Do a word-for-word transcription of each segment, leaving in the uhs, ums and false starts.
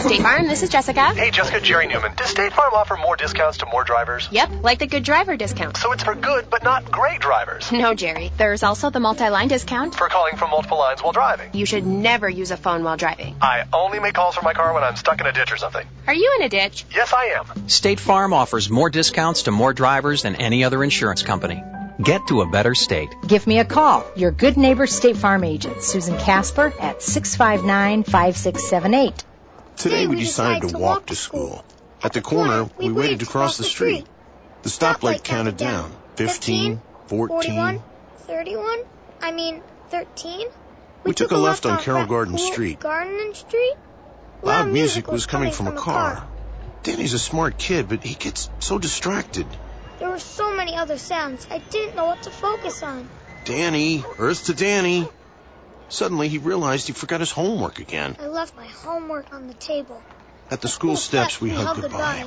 State Farm, this is Jessica. Hey, Jessica, Jerry Newman. Does State Farm offer more discounts to more drivers? Yep, like the good driver discount. So it's for good, but not great drivers. No, Jerry. There's also the multi-line discount. For calling from multiple lines while driving. You should never use a phone while driving. I only make calls from my car when I'm stuck in a ditch or something. Are you in a ditch? Yes, I am. State Farm offers more discounts to more drivers than any other insurance company. Get to a better state. Give me a call. Your good neighbor State Farm agent, Susan Casper, at six five nine, five six seven eight. Today we decided to walk to school. At the corner, we waited to cross the street. The stoplight counted down. Fifteen, fourteen, thirty-one, I mean, thirteen. We took a left on Carroll Garden Street. Garden Street? Loud music was coming from a car. Danny's a smart kid, but he gets so distracted. There were so many other sounds, I didn't know what to focus on. Danny, Earth to Danny. Suddenly he realized he forgot his homework again. I left my homework on the table. At the school steps we hugged goodbye.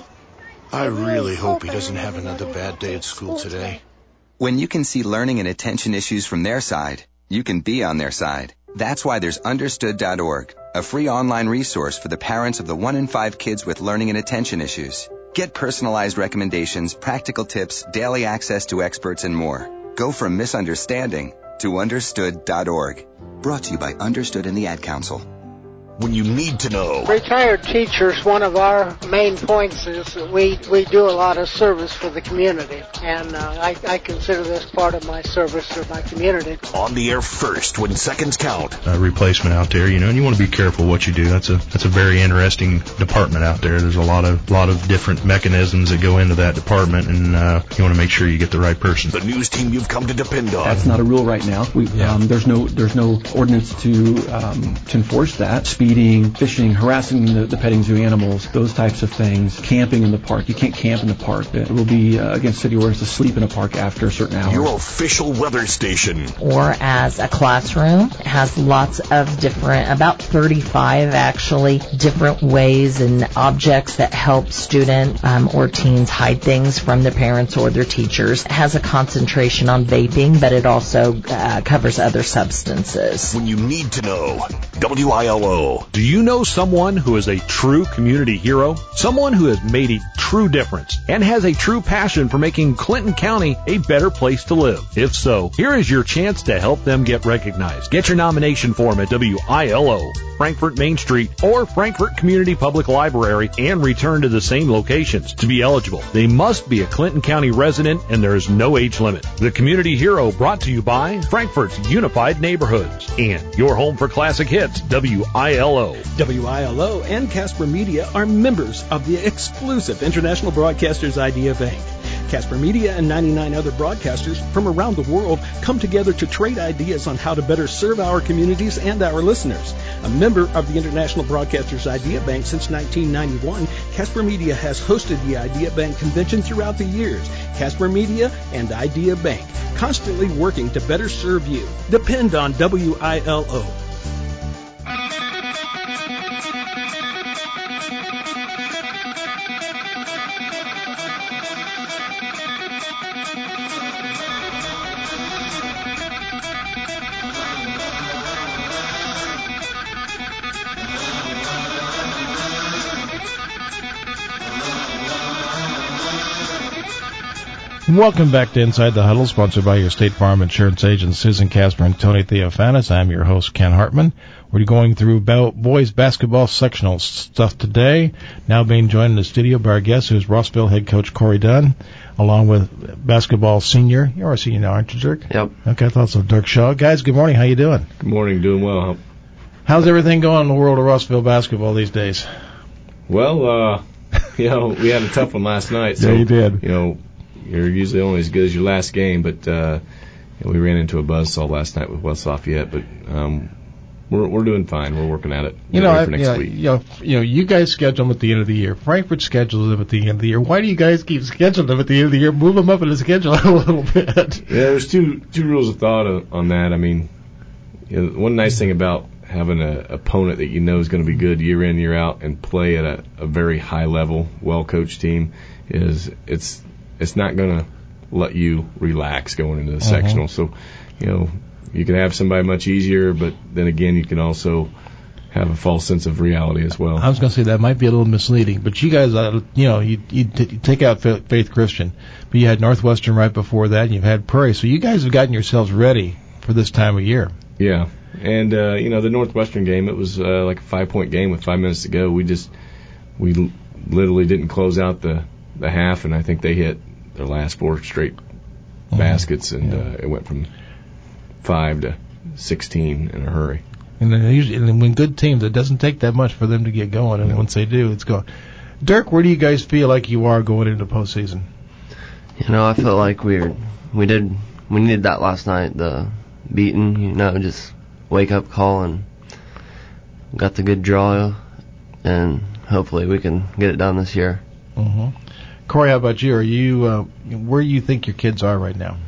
I really hope he doesn't have another bad day at school today. When you can see learning and attention issues from their side, you can be on their side. That's why there's understood dot org, a free online resource for the parents of the one in five kids with learning and attention issues. Get personalized recommendations, practical tips, daily access to experts, and more. Go from misunderstanding to understood dot org. Brought to you by Understood and the Ad Council. When you need to know. Retired teachers, one of our main points is that we, we do a lot of service for the community, and uh, I, I consider this part of my service for my community. On the air first when seconds count. A replacement out there, you know, and you want to be careful what you do. That's a that's a very interesting department out there. There's a lot of lot of different mechanisms that go into that department, and uh, you want to make sure you get the right person. The news team you've come to depend on. That's not a rule right now. We, yeah. um, there's no there's no ordinance to um, to enforce that. Speeding, fishing, harassing the, the petting zoo animals, those types of things. Camping in the park. You can't camp in the park. It will be uh, against city ordinance to sleep in a park after a certain hour. Your official weather station. Or as a classroom. It has lots of different, about thirty-five actually, different ways and objects that help students um, or teens hide things from their parents or their teachers. It has a concentration on vaping, but it also uh, covers other substances. When you need to know. W I L O. Do you know someone who is a true community hero? Someone who has made a true difference and has a true passion for making Clinton County a better place to live? If so, here is your chance to help them get recognized. Get your nomination form at W I L O, Frankfort Main Street, or Frankfort Community Public Library, and return to the same locations. To be eligible, they must be a Clinton County resident, and there is no age limit. The Community Hero, brought to you by Frankfort's Unified Neighborhoods and your home for classic hits, W I L O. W I L O and Casper Media are members of the exclusive International Broadcasters Idea Bank. Casper Media and ninety-nine other broadcasters from around the world come together to trade ideas on how to better serve our communities and our listeners. A member of the International Broadcasters Idea Bank since nineteen ninety-one, Casper Media has hosted the Idea Bank convention throughout the years. Casper Media and Idea Bank, constantly working to better serve you. Depend on W I L O. Welcome back to Inside the Huddle, sponsored by your State Farm Insurance agents Susan Casper and Tony Theophanis. I'm your host, Ken Hartman. We're going through boys basketball sectional stuff today. Now being joined in the studio by our guest, who's Rossville head coach Corey Dunn, along with basketball senior. You're a senior now, aren't you, Dirk? Yep. Okay, I thought so. Dirk Shaw. Guys, good morning. How you doing? Good morning. Doing well. How's everything going in the world of Rossville basketball these days? Well, uh, you know, we had a tough one last night. So, yeah, you did. You know, you're usually only as good as your last game, but uh, you know, we ran into a buzzsaw last night with West Lafayette, but um, we're we're doing fine. We're working at it. You know, I, for next yeah, week. you know, you know, you guys schedule them at the end of the year. Frankfort schedules them at the end of the year. Why do you guys keep scheduling them at the end of the year? Move them up in the schedule a little bit. Yeah, there's two two rules of thought on that. I mean, you know, one nice thing about having an opponent that you know is going to be good year in, year out, and play at a, a very high level, well coached team is it's it's not going to let you relax going into the uh-huh. sectional. So, you know, you can have somebody much easier, but then again, you can also have a false sense of reality as well. I was going to say that might be a little misleading, but you guys, uh, you know, you, you, t- you take out Faith Christian, but you had Northwestern right before that, and you've had Prairie, so you guys have gotten yourselves ready for this time of year. Yeah, and uh, you know, the Northwestern game, it was uh, like a five-point game with five minutes to go. We just we l- literally didn't close out the the half, and I think they hit their last four straight mm-hmm. baskets, and yeah. uh, it went from five to sixteen in a hurry. And then usually, and when good teams, it doesn't take that much for them to get going, and no. once they do, it's going. Dirk, where do you guys feel like you are going into postseason? You know, I feel like we're we did we needed that last night, the beating, you know, just wake up call, and got the good draw, and hopefully we can get it done this year. Mm-hmm. Corey, how about you? Are you uh, where do you think your kids are right now?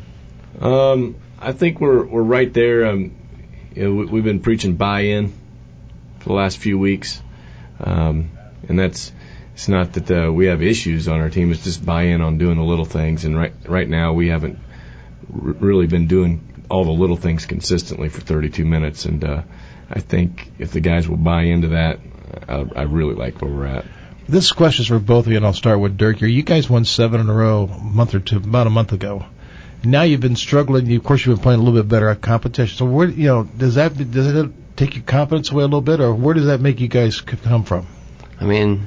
Um, I think we're we're right there. Um, you know, we've been preaching buy-in for the last few weeks, um, and that's it's not that uh, we have issues on our team. It's just buy-in on doing the little things. And right right now we haven't r- really been doing all the little things consistently for thirty-two minutes. And uh, I think if the guys will buy into that, I, I really like where we're at. This question is for both of you, and I'll start with Dirk here. You guys won seven in a row a month or two, about a month ago. Now you've been struggling. You, of course, you've been playing a little bit better at competition. So, where, you know, does that does it take your confidence away a little bit, or where does that make you guys come from? I mean,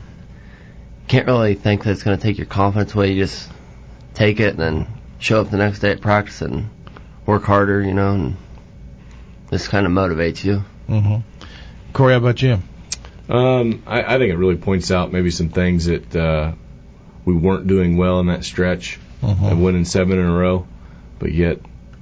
can't really think that it's going to take your confidence away. You just take it and then show up the next day at practice and work harder, you know, and this kind of motivates you. Mm-hmm. Corey, how about you? Um, I, I think it really points out maybe some things that uh, we weren't doing well in that stretch mm-hmm. of winning seven in a row, but yet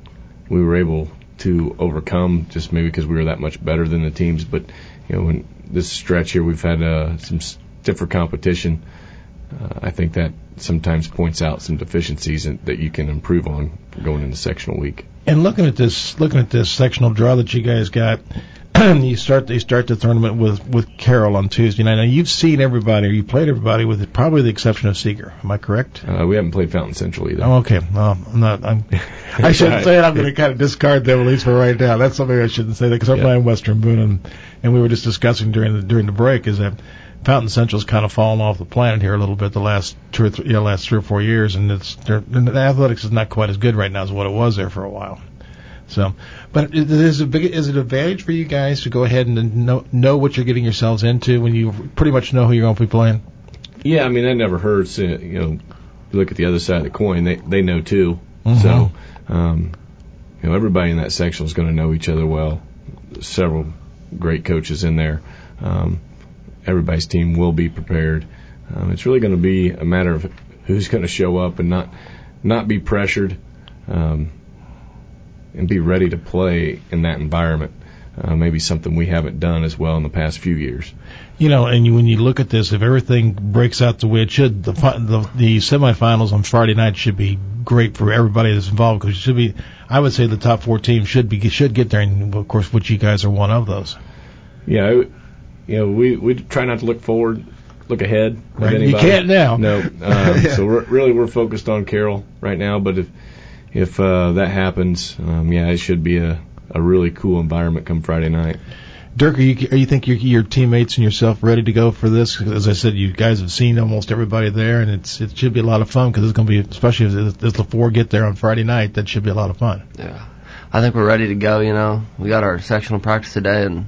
we were able to overcome just maybe because we were that much better than the teams. But you know, when this stretch here, we've had uh, some stiffer competition. Uh, I think that sometimes points out some deficiencies in, that you can improve on going into sectional week. And looking at this, looking at this sectional draw that you guys got. You start you start the tournament with, with Carroll on Tuesday night. Now you've seen everybody, or you played everybody, with probably the exception of Seeger. Am I correct? Uh, we haven't played Fountain Central either. Oh, okay. Well, I'm not. I'm, I shouldn't right. say it. I'm going to kind of discard them at least for right now. That's something I shouldn't say, because I'm yeah. playing Western Boone, and, and we were just discussing during the during the break is that Fountain Central's kind of fallen off the planet here a little bit the last two or three, you know, last three or four years, and it's and the athletics is not quite as good right now as what it was there for a while. So, but is it, big, is it an advantage for you guys to go ahead and know, know what you're getting yourselves into when you pretty much know who you're going to be playing? Yeah, I mean, that never hurts. Uh, you know, you look at the other side of the coin, they they know too. Mm-hmm. So, um, you know, everybody in that section is going to know each other well. Several great coaches in there. Um, everybody's team will be prepared. Um, it's really going to be a matter of who's going to show up and not not be pressured. Um, and be ready to play in that environment. Uh, maybe something we haven't done as well in the past few years. You know, and you, when you look at this, if everything breaks out the way it should, the the, the semifinals on Friday night should be great for everybody that's involved, because it should be, I would say the top four teams should be should get there, and of course, which you guys are one of those. Yeah, you know, we we try not to look forward, look ahead. Right, you can't now. No, um, yeah. So we're, really we're focused on Carroll right now, but if If uh, that happens, um, yeah, it should be a, a really cool environment come Friday night. Dirk, are you, are you think your, your teammates and yourself ready to go for this? As I said, you guys have seen almost everybody there, and it's it should be a lot of fun, because it's going to be, especially if, if the four get there on Friday night, that should be a lot of fun. Yeah, I think we're ready to go. You know, we got our sectional practice today, and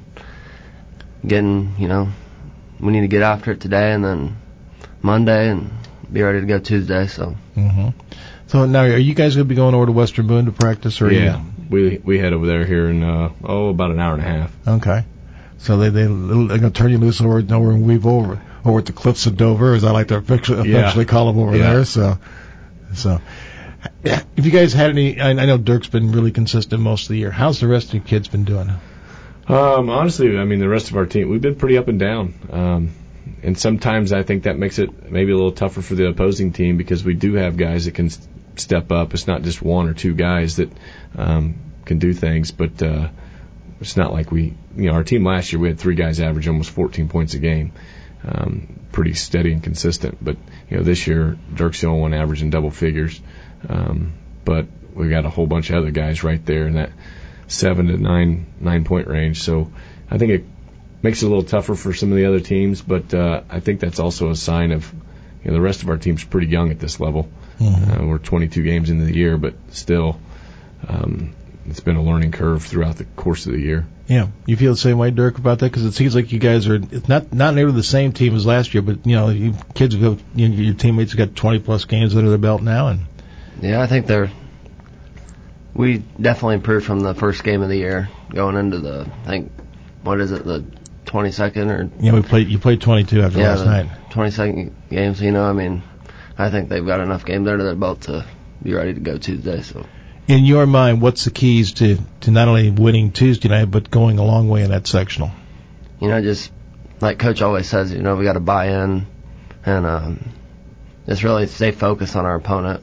getting, you know, we need to get after it today, and then Monday, and be ready to go Tuesday. So. Mm-hmm. So now, are you guys going to be going over to Western Boone to practice? Or yeah, we we head over there here in uh, oh about an hour and a half. Okay, so they they they're going to turn you loose over over and weave over over at the Cliffs of Dover, as I like to affectionately yeah. call them over yeah. there. So, so if you guys had any, I, I know Dirk's been really consistent most of the year. How's the rest of your kids been doing? Um, honestly, I mean, the rest of our team, we've been pretty up and down. Um, and sometimes I think that makes it maybe a little tougher for the opposing team, because we do have guys that can step up. It's not just one or two guys that um, can do things, but uh, it's not like we, you know, our team last year, we had three guys average almost fourteen points a game. Um, pretty steady and consistent. But, you know, this year, Dirk's the only one averaging double figures. Um, but we got a whole bunch of other guys right there in that seven to nine, nine point range. So I think it makes it a little tougher for some of the other teams, but uh, I think that's also a sign of, you know, the rest of our team's pretty young at this level. Mm-hmm. Uh, we're twenty-two games into the year, but still, um, it's been a learning curve throughout the course of the year. Yeah, you feel the same way, Dirk, about that? Because it seems like you guys are it's not not nearly the same team as last year, but you know, you kids have got, you know, your teammates have got twenty plus games under their belt now, and yeah, I think they're we definitely improved from the first game of the year going into the I think what is it the twenty-second or yeah, we played you played twenty-two after yeah, last night. twenty-second games, you know, I mean, I think they've got enough games under their belt to be ready to go Tuesday. So, in your mind, what's the keys to, to not only winning Tuesday night, but going a long way in that sectional? You know, just like Coach always says, you know, we got to buy in and um, just really stay focused on our opponent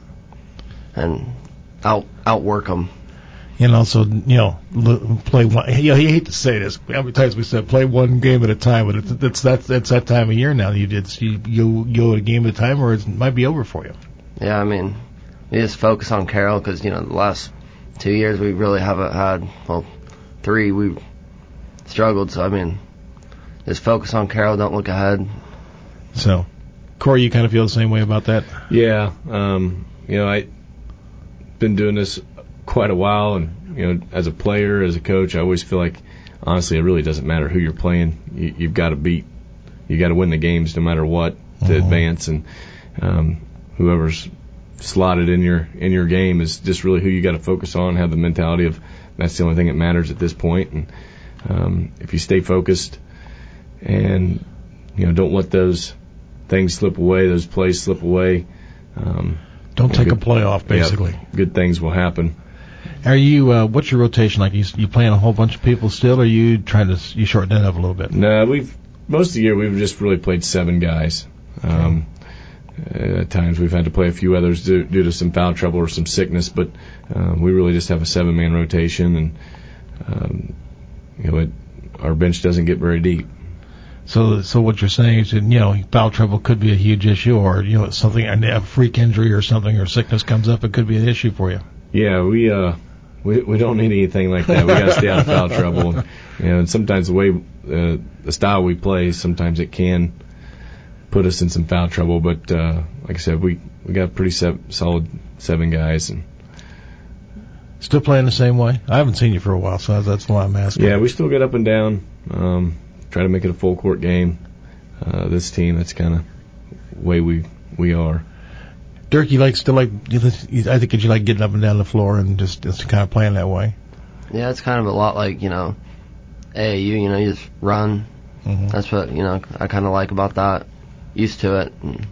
and out outwork them. And also, you know, play one. You know, you hate to say this. How many times we said play one game at a time, but it's, it's that that's that time of year now. You did you you go a game at a time, or it might be over for you. Yeah, I mean, we just focus on Carroll because you know the last two years we really haven't had well, three we struggled. So I mean, just focus on Carroll. Don't look ahead. So, Corey, you kind of feel the same way about that? Yeah, um, you know, I been doing this quite a while, and you know, as a player, as a coach, I always feel like, honestly, it really doesn't matter who you're playing. You, you've got to beat, you got to win the games no matter what to mm-hmm. advance, and um, whoever's slotted in your in your game is just really who you got to focus on. Have the mentality of that's the only thing that matters at this point, and um, if you stay focused and you know don't let those things slip away, those plays slip away. Um, don't take good, a play off, basically. Yeah, good things will happen. Are you? Uh, what's your rotation like? You, you playing a whole bunch of people still, or are you trying to you shorten it up a little bit? No, we've most of the year we've just really played seven guys. Okay. Um, at times we've had to play a few others due, due to some foul trouble or some sickness, but uh, we really just have a seven-man rotation, and um, you know it, our bench doesn't get very deep. So, so what you're saying is, that, you know, foul trouble could be a huge issue, or you know, something a freak injury or something, or sickness comes up, it could be an issue for you. Yeah, we uh, we we don't need anything like that. We got to stay out of foul trouble. And, you know, and sometimes the way uh, the style we play, sometimes it can put us in some foul trouble. But uh, like I said, we we got pretty se- solid seven guys, and still playing the same way. I haven't seen you for a while, so that's why I'm asking. Yeah, we still get up and down. Um, try to make it a full court game. Uh, this team, that's kind of the way we we are. Dirk, you like still like? I think you like getting up and down the floor and just, just kind of playing that way. Yeah, it's kind of a lot like you know, A A U. You know, you just run. Mm-hmm. That's what you know. I kind of like about that. Used to it, and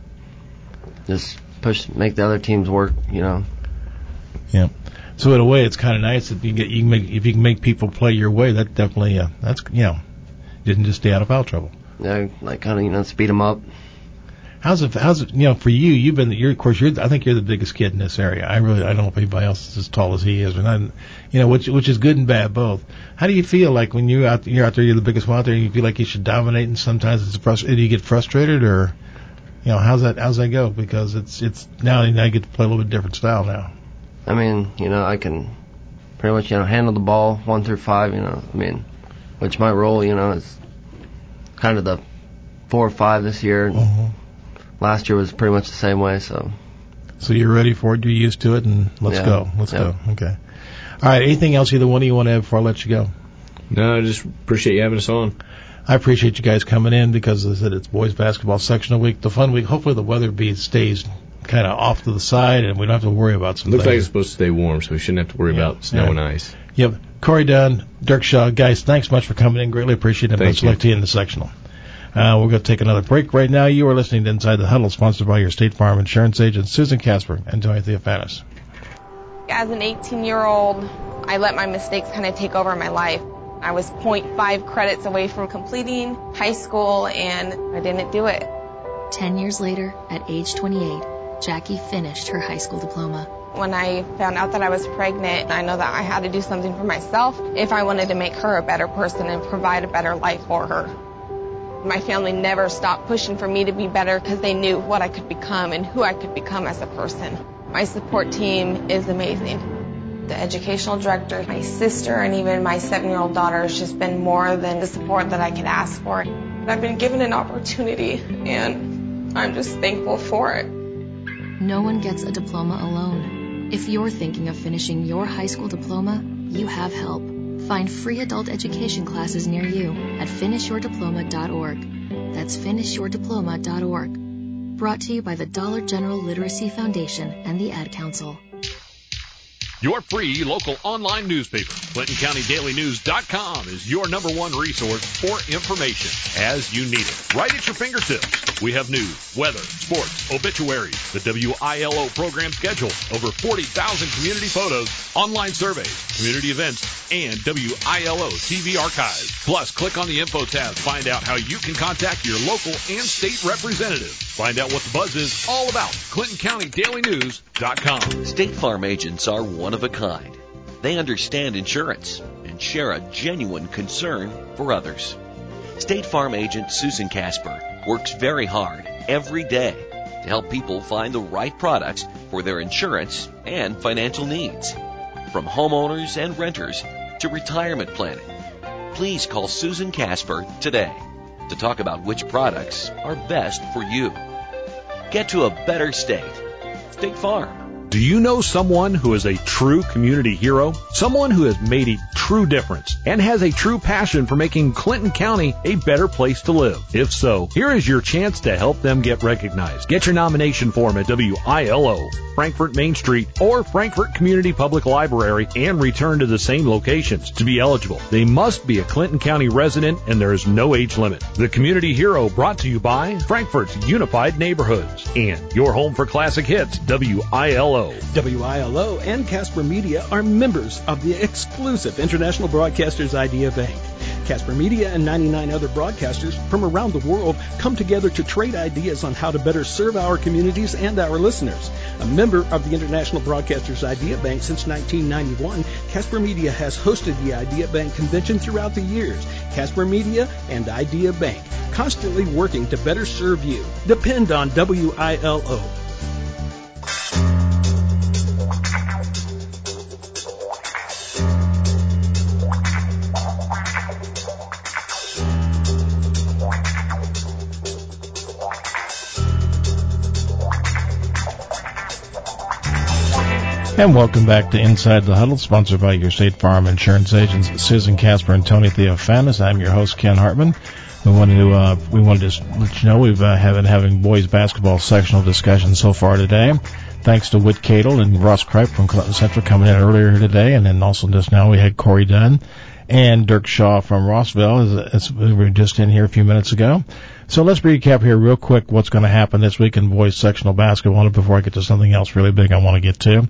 just push, make the other teams work. You know. Yeah. So in a way, it's kind of nice that you get you can make if you can make people play your way. That definitely uh, that's you know, didn't just stay out of foul trouble. Yeah, like kind of you know speed them up. How's it? How's it? You know, for you, you've been. You're, of course, you're. I think you're the biggest kid in this area. I really. I don't know if anybody else is as tall as he is, and I, you know, which which is good and bad both. How do you feel like when you out you're out there, you're the biggest one out there, and you feel like you should dominate, and sometimes it's frustrated. Do you get frustrated, or, you know, how's that? How's that go? Because it's it's now now you get to play a little bit different style now. I mean, you know, I can pretty much you know handle the ball one through five. You know, I mean, which my role, you know, is kind of the four or five this year. Mm-hmm. Last year was pretty much the same way, so. So you're ready for it, you're used to it, and let's yeah. go. Let's yeah. go. Okay. All right, anything else either one of you want to add before I let you go? No, I just appreciate you having us on. I appreciate you guys coming in because, as I said, it's boys basketball sectional week, the fun week. Hopefully the weather be stays kind of off to the side, and we don't have to worry about some Looks things. like it's supposed to stay warm, so we shouldn't have to worry yeah. about snow yeah. and ice. Yep. Corey Dunn, Dirk Shaw, guys, thanks much for coming in. Greatly appreciate it. Best luck to you in the sectional. Uh, we're going to take another break right now. You are listening to Inside the Huddle, sponsored by your State Farm insurance agent, Susan Casper and Tony Theophanis. As an eighteen-year-old, I let my mistakes kind of take over my life. I was point five credits away from completing high school, and I didn't do it. Ten years later, at age twenty-eight, Jackie finished her high school diploma. When I found out that I was pregnant, I know that I had to do something for myself if I wanted to make her a better person and provide a better life for her. My family never stopped pushing for me to be better because they knew what I could become and who I could become as a person. My support team is amazing. The educational director, my sister, and even my seven-year-old daughter has just been more than the support that I could ask for. I've been given an opportunity, and I'm just thankful for it. No one gets a diploma alone. If you're thinking of finishing your high school diploma, you have help. Find free adult education classes near you at finish your diploma dot org. That's finish your diploma dot org. Brought to you by the Dollar General Literacy Foundation and the Ad Council. Your free local online newspaper, Clinton County Daily News dot com, is your number one resource for information as you need it. Right at your fingertips. We have news, weather, sports, obituaries, the W I L O program schedule, over forty thousand community photos, online surveys, community events, and W I L O T V archives. Plus, click on the info tab to find out how you can contact your local and state representative. Find out what the buzz is all about. Clinton County Daily News dot com. State Farm agents are one of a kind. They understand insurance and share a genuine concern for others. State Farm agent Susan Casper works very hard every day to help people find the right products for their insurance and financial needs. From homeowners and renters to retirement planning. Please call Susan Casper today to talk about which products are best for you. Get to a better state. State Farm. Do you know someone who is a true community hero? Someone who has made a true difference and has a true passion for making Clinton County a better place to live? If so, here is your chance to help them get recognized. Get your nomination form at W I L O, Frankfort Main Street, or Frankfort Community Public Library and return to the same locations. To be eligible, they must be a Clinton County resident and there is no age limit. The Community Hero brought to you by Frankfort's Unified Neighborhoods and your home for classic hits, W I L O. W I L O and Casper Media are members of the exclusive International Broadcasters Idea Bank. Casper Media and ninety-nine other broadcasters from around the world come together to trade ideas on how to better serve our communities and our listeners. A member of the International Broadcasters Idea Bank since nineteen ninety-one, Casper Media has hosted the Idea Bank convention throughout the years. Casper Media and Idea Bank, constantly working to better serve you. Depend on W I L O. And welcome back to Inside the Huddle, sponsored by your State Farm insurance agents, Susan Casper and Tony Theophanis. I'm your host, Ken Hartman. We wanted to uh, we wanted to let you know we've uh, have been having boys basketball sectional discussion so far today. Thanks to Whit Cadle and Ross Kripe from Clinton Central coming in earlier today, and then also just now we had Corey Dunn and Dirk Shaw from Rossville, as, as we were just in here a few minutes ago. So let's recap here real quick what's going to happen this week in boys sectional basketball before I get to something else really big I want to get to.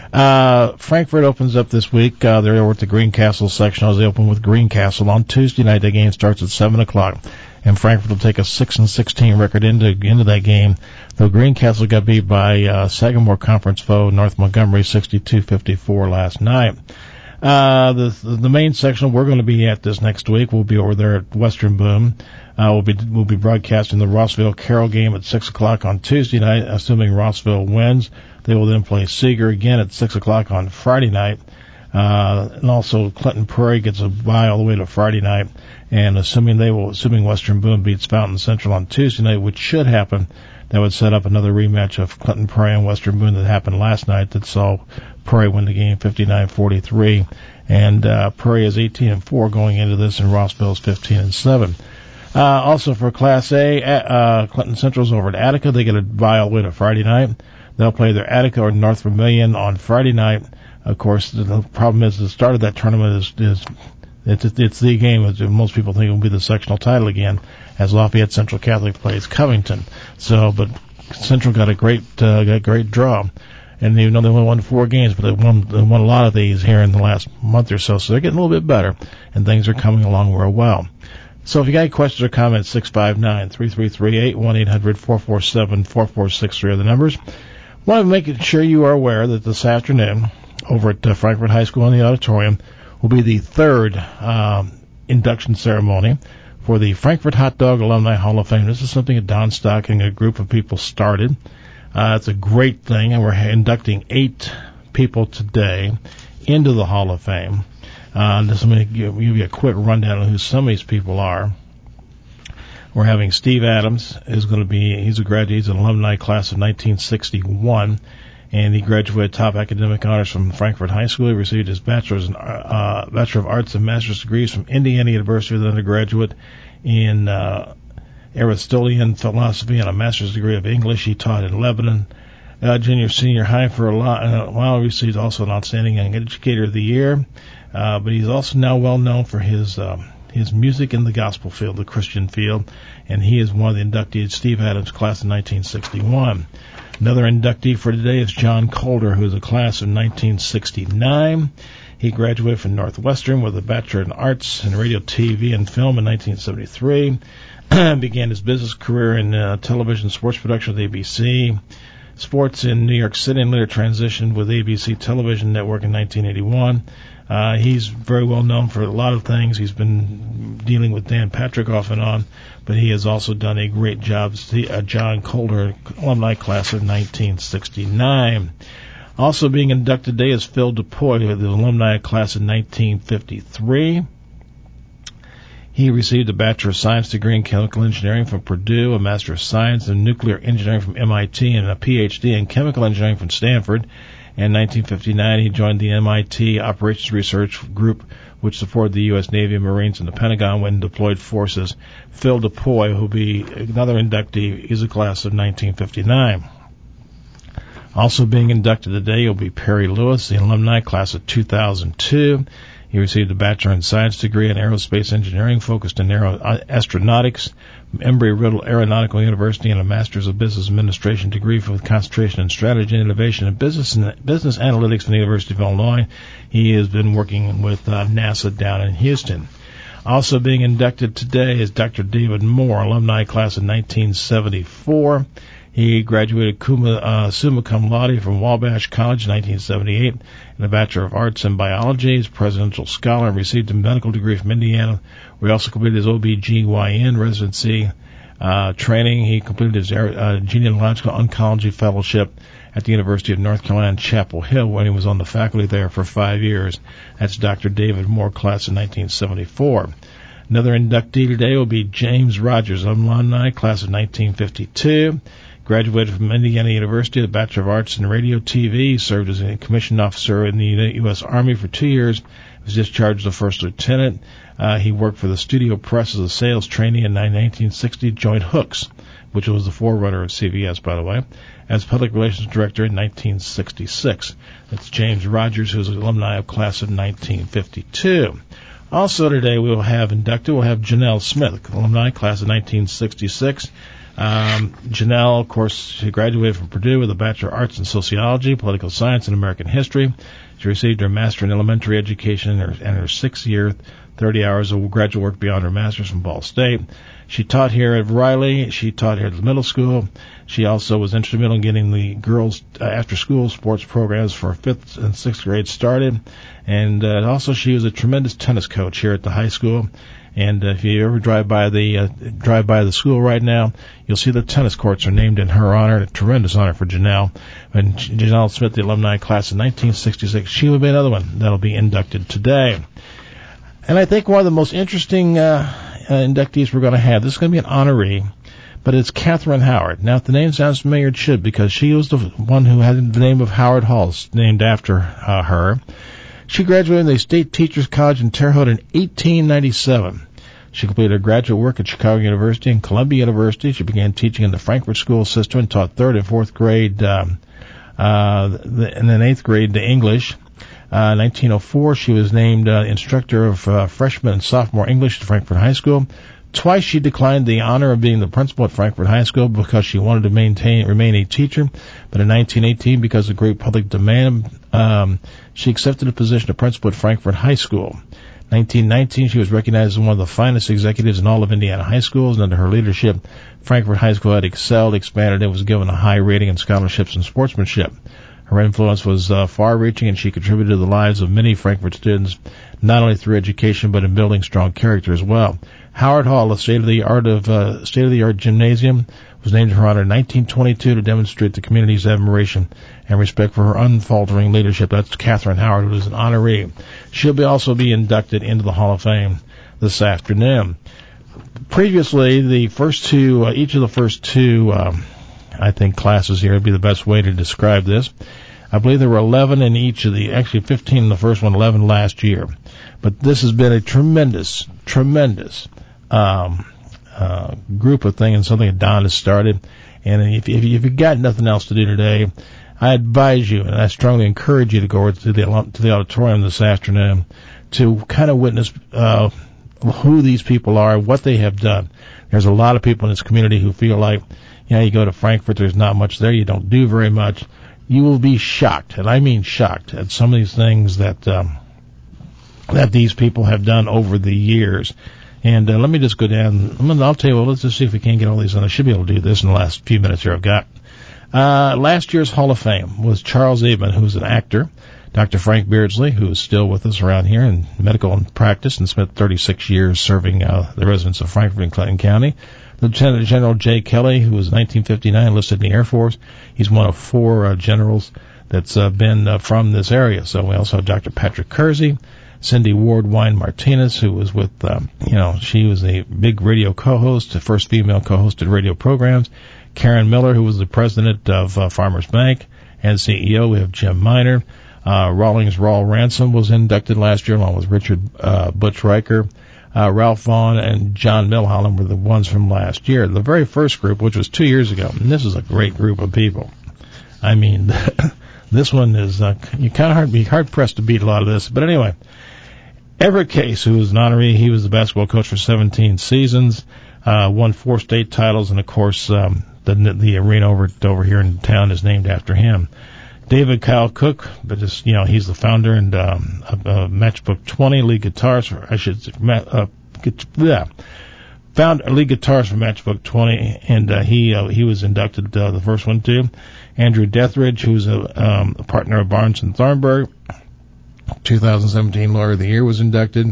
Uh, Frankfort opens up this week. Uh, they're over at the Greencastle sectionals. They open with Greencastle on Tuesday night. The game starts at seven o'clock. And Frankfort will take a six and sixteen record into, into that game. Though Greencastle got beat by, uh, Sagamore Conference foe North Montgomery sixty-two fifty-four last night. Uh, the, the main section we're going to be at this next week, we'll be over there at Western Boone. Uh, we'll be, we'll be broadcasting the Rossville Carroll game at six o'clock on Tuesday night, assuming Rossville wins. They will then play Seeger again at six o'clock on Friday night. Uh, and also Clinton Prairie gets a bye all the way to Friday night. And assuming they will, assuming Western Boone beats Fountain Central on Tuesday night, which should happen, that would set up another rematch of Clinton Prairie and Western Boone that happened last night that saw Prairie win the game fifty-nine forty-three. And, uh, Prairie is eighteen and four going into this, and Rossville is fifteen and seven. Uh, also for Class A, uh, Clinton Central's over at Attica. They get a bye all the way to Friday night. They'll play their Attica or North Vermilion on Friday night. Of course, the problem is the start of that tournament is, is it's, it's the game. Most people think it will be the sectional title again, as Lafayette Central Catholic plays Covington. So, but Central got a great, uh, got a great draw. And even though they only won four games, but they won, they won a lot of these here in the last month or so, so they're getting a little bit better, and things are coming along real well. So if you got any questions or comments, six five nine, three three three eight, one eight hundred, four four seven, four four six three are the numbers. Want to make sure you are aware that this afternoon, over at uh, Frankfort High School in the auditorium, will be the third um, induction ceremony for the Frankfort Hot Dog Alumni Hall of Fame. This is something that Don Stocking, a group of people, started. Uh, it's a great thing, and we're inducting eight people today into the Hall of Fame. Uh, just let me give, give you a quick rundown of who some of these people are. We're having Steve Adams is going to be, he's a graduate, he's an alumni class of nineteen sixty-one, and he graduated top academic honors from Frankfurt High School. He received his bachelor's and, uh, Bachelor of Arts and Master's degrees from Indiana University as an undergraduate in uh, Aristotelian philosophy and a master's degree of English. He taught in Lebanon, uh, junior, senior high for a lot, uh, while he received also an outstanding young educator of the year. Uh, but he's also now well known for his, um, his music in the gospel field, the Christian field, and he is one of the inductees, Steve Adams, class of nineteen sixty-one. Another inductee for today is John Calder, who is a class of nineteen sixty-nine. He graduated from Northwestern with a Bachelor in Arts in Radio, T V, and Film in nineteen seventy-three. Began his business career in uh, television sports production with A B C Sports in New York City, and later transitioned with A B C Television Network in nineteen eighty-one. Uh, he's very well known for a lot of things. He's been dealing with Dan Patrick off and on, but he has also done a great job. Uh, John Calder, alumni class of nineteen sixty-nine. Also being inducted today is Phil DuPoy, the alumni class of nineteen fifty-three. He received a Bachelor of Science degree in Chemical Engineering from Purdue, a Master of Science in Nuclear Engineering from M I T, and a P H D in Chemical Engineering from Stanford. In nineteen fifty-nine, he joined the M I T Operations Research Group, which supported the U S Navy and Marines and the Pentagon when deployed forces. Phil DuPoy, who will be another inductee, is a class of nineteen fifty-nine. Also being inducted today will be Perry Lewis, the alumni class of two thousand two. He received a Bachelor in Science degree in Aerospace Engineering, focused in aero- astronautics from Embry-Riddle Aeronautical University, and a Master's of Business Administration degree with concentration in Strategy and Innovation and Business and Business Analytics from the University of Illinois. He has been working with uh, NASA down in Houston. Also being inducted today is Doctor David Moore, alumni class of nineteen seventy-four. He graduated cum, uh, summa cum laude from Wabash College in nineteen seventy-eight and a Bachelor of Arts in Biology. He's a presidential scholar and received a medical degree from Indiana, where he also completed his O B G Y N residency uh, training. He completed his uh, genealogical oncology fellowship at the University of North Carolina, Chapel Hill, when he was on the faculty there for five years. That's Doctor David Moore, class of nineteen seventy-four. Another inductee today will be James Rogers, alumni, class of nineteen fifty-two. Graduated from Indiana University, the Bachelor of Arts in Radio T V. He served as a commissioned officer in the U S Army for two years. Was discharged as a first lieutenant. Uh, he worked for the Studio Press as a sales trainee in nineteen sixty. Joined Hooks, which was the forerunner of C V S, by the way, as public relations director in nineteen sixty-six. That's James Rogers, who's an alumni of class of nineteen fifty-two. Also today we will have inducted, we'll have Janelle Smith, alumni, class of nineteen sixty-six. Um, Janelle, of course, she graduated from Purdue with a Bachelor of Arts in Sociology, Political Science, and American History. She received her Master in Elementary Education and her, and her sixth year, thirty hours of graduate work beyond her Master's from Ball State. She taught here at Riley. She taught here at the middle school. She also was instrumental in getting the girls' uh, after-school sports programs for fifth and sixth grade started. And uh, also she was a tremendous tennis coach here at the high school. And uh, if you ever drive by the uh, drive by the school right now, you'll see the tennis courts are named in her honor. A tremendous honor for Janelle. And Janelle Smith, the alumni class of nineteen sixty-six, she will be another one that'll be inducted today. And I think one of the most interesting uh, uh, inductees we're going to have, this is going to be an honoree, but it's Catherine Howard. Now, if the name sounds familiar, it should, because she was the one who had the name of Howard Hall named after uh, her. She graduated from the State Teachers College in Terre Haute in eighteen ninety-seven. She completed her graduate work at Chicago University and Columbia University. She began teaching in the Frankfurt School System and taught third and fourth grade, um, uh, the, and then eighth grade the English. Uh, in nineteen oh four, she was named uh, instructor of uh, freshman and sophomore English at Frankfurt High School. Twice she declined the honor of being the principal at Frankfurt High School because she wanted to maintain remain a teacher. But in nineteen eighteen, because of great public demand, um, she accepted a position of principal at Frankfurt High School. nineteen nineteen, she was recognized as one of the finest executives in all of Indiana high schools, and under her leadership, Frankfurt High School had excelled, expanded, and was given a high rating in scholarships and sportsmanship. Her influence was uh, far-reaching, and she contributed to the lives of many Frankfort students, not only through education but in building strong character as well. Howard Hall, a state-of-the-art of uh, state-of-the-art gymnasium, was named in her honor in nineteen twenty-two to demonstrate the community's admiration and respect for her unfaltering leadership. That's Catherine Howard, who is an honoree. She'll be also be inducted into the Hall of Fame this afternoon. Previously, the first two, uh, each of the first two, um, I think, classes here would be the best way to describe this. I believe there were eleven in each of the, actually fifteen in the first one, eleven last year. But this has been a tremendous, tremendous um, uh, group of things, and something that Don has started. And if, if, if you've got nothing else to do today, I advise you, and I strongly encourage you to go to the, to the auditorium this afternoon to kind of witness uh, who these people are, what they have done. There's a lot of people in this community who feel like, you know, you go to Frankfort, there's not much there, you don't do very much. You will be shocked, and I mean shocked, at some of these things that um, that these people have done over the years. And uh, let me just go down. I'm gonna, I'll tell you what, let's just see if we can get all these on. I should be able to do this in the last few minutes here I've got. Uh, last year's Hall of Fame was Charles Aben, who's an actor. Doctor Frank Beardsley, who is still with us around here in medical practice and spent thirty-six years serving uh, the residents of Frankfort and Clinton County. Lieutenant General Jay Kelly, who was nineteen fifty-nine, enlisted in the Air Force. He's one of four uh, generals that's uh, been uh, from this area. So we also have Doctor Patrick Kersey, Cindy Ward Wine Martinez, who was with, um, you know, she was a big radio co-host, the first female co-hosted radio programs. Karen Miller, who was the president of uh, Farmers Bank and C E O. We have Jim Miner. Uh, Rawlings Rawl Ransom was inducted last year, along with Richard uh, Butch Riker. Uh, Ralph Vaughn and John Milholland were the ones from last year. The very first group, which was two years ago, and this is a great group of people. I mean, this one is, uh, you kind of hard, be hard pressed to beat a lot of this. But anyway, Everett Case, who was an honoree, he was the basketball coach for seventeen seasons, uh, won four state titles, and of course, um, the, the arena over, over here in town is named after him. David Kyle Cook, but just, you know, he's the founder and um, of uh, Matchbook twenty, lead guitars for, I should say, uh, yeah, found lead guitars for Matchbook twenty, and uh, he uh, he was inducted uh, the first one too. Andrew Deathridge, who's a, um, a partner of Barnes and Thornburg, twenty seventeen Lawyer of the Year, was inducted.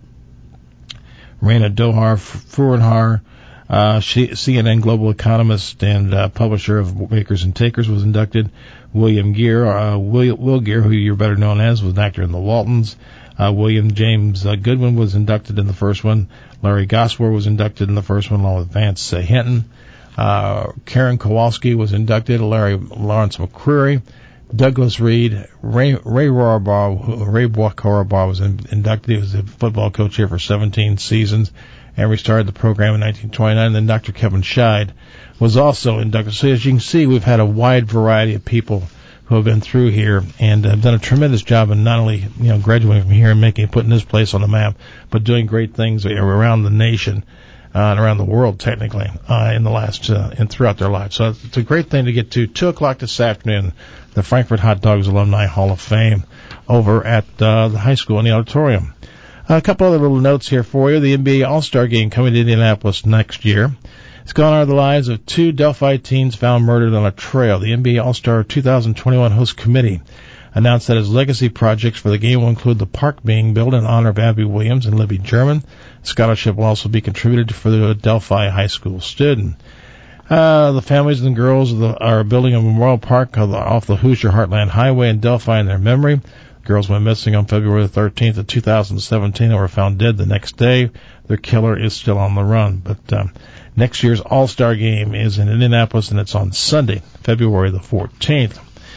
Raina Dohar Furenhar, uh, C N N global economist and uh, publisher of Makers and Takers, was inducted. William Gear, uh, Will, Will Gear, who you're better known as, was an actor in The Waltons. Uh, William James uh, Goodwin was inducted in the first one. Larry Goswer was inducted in the first one, along with Vance uh, Hinton. Uh, Karen Kowalski was inducted. Larry Lawrence McCreary. Douglas Reed. Ray Ray Rorabaugh, Ray Rorabaugh was in, inducted. He was a football coach here for seventeen seasons and restarted the program in nineteen twenty-nine. And then Doctor Kevin Scheid was also inducted. So as you can see, we've had a wide variety of people who have been through here and have done a tremendous job in not only, you know, graduating from here and making, putting this place on the map, but doing great things around the nation uh, and around the world, technically, uh, in the last uh, and throughout their lives. So it's a great thing to get to. Two o'clock this afternoon, the Frankfort Hot Dogs Alumni Hall of Fame over at uh, the high school in the auditorium. Uh, a couple other little notes here for you. The N B A All-Star Game coming to Indianapolis next year. It's gone over the lives of two Delphi teens found murdered on a trail. The N B A All-Star twenty twenty-one host committee announced that its legacy projects for the game will include the park being built in honor of Abby Williams and Libby German. A scholarship will also be contributed for the Delphi high school student. Uh, the families and girls the, are building a memorial park off the Hoosier Heartland Highway in Delphi in their memory. The girls went missing on February the thirteenth of two thousand seventeen and were found dead the next day. Their killer is still on the run. But um, next year's All-Star Game is in Indianapolis, and it's on Sunday, February the fourteenth.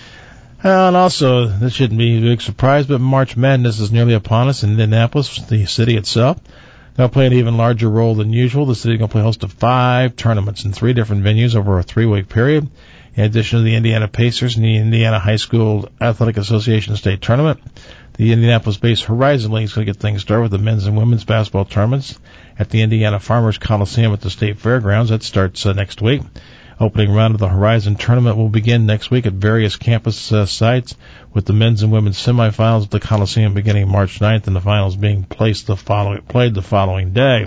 Uh, and also, this shouldn't be a big surprise, but March Madness is nearly upon us in Indianapolis, the city itself. Going to play an even larger role than usual. The city is going to play host to five tournaments in three different venues over a three-week period. In addition to the Indiana Pacers and the Indiana High School Athletic Association State Tournament, the Indianapolis-based Horizon League is going to get things started with the men's and women's basketball tournaments at the Indiana Farmers Coliseum at the State Fairgrounds. That starts uh, next week. Opening round of the Horizon Tournament will begin next week at various campus uh, sites, with the men's and women's semifinals at the Coliseum beginning March ninth and the finals being placed the following, played the following day.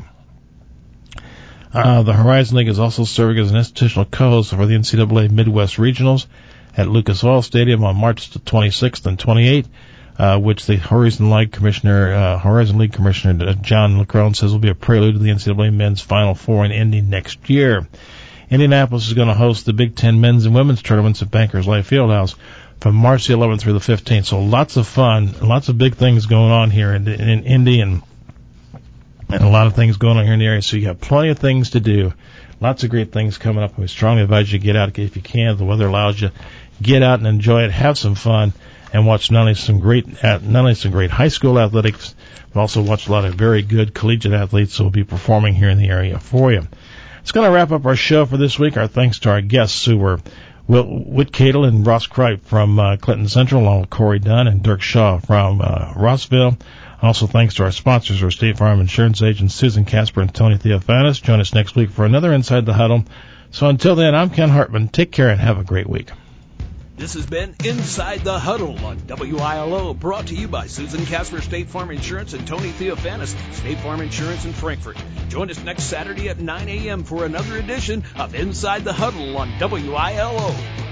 Uh, the Horizon League is also serving as an institutional co-host for the N C double A Midwest Regionals at Lucas Oil Stadium on March the twenty-sixth and twenty-eighth, uh, which the Horizon League Commissioner, uh, Horizon League Commissioner John LeCrone says will be a prelude to the N C double A Men's Final Four in Indy next year. Indianapolis is going to host the Big Ten men's and women's tournaments at Bankers Life Fieldhouse from March the eleventh through the fifteenth. So lots of fun, lots of big things going on here in, in Indy, and, and a lot of things going on here in the area. So you got plenty of things to do. Lots of great things coming up. We strongly advise you to get out if you can. If the weather allows you, get out and enjoy it. Have some fun and watch not only some great, not only some great high school athletics, but also watch a lot of very good collegiate athletes who will be performing here in the area for you. It's going to wrap up our show for this week. Our thanks to our guests who were Whit Cadle and Ross Kripe from uh, Clinton Central, along with Corey Dunn and Dirk Shaw from uh, Rossville. Also thanks to our sponsors, our State Farm Insurance agents, Susan Casper and Tony Theophanis. Join us next week for another Inside the Huddle. So until then, I'm Ken Hartman. Take care and have a great week. This has been Inside the Huddle on W I L O, brought to you by Susan Casper, State Farm Insurance, and Tony Theophanis, State Farm Insurance in Frankfort. Join us next Saturday at nine a.m. for another edition of Inside the Huddle on W I L O.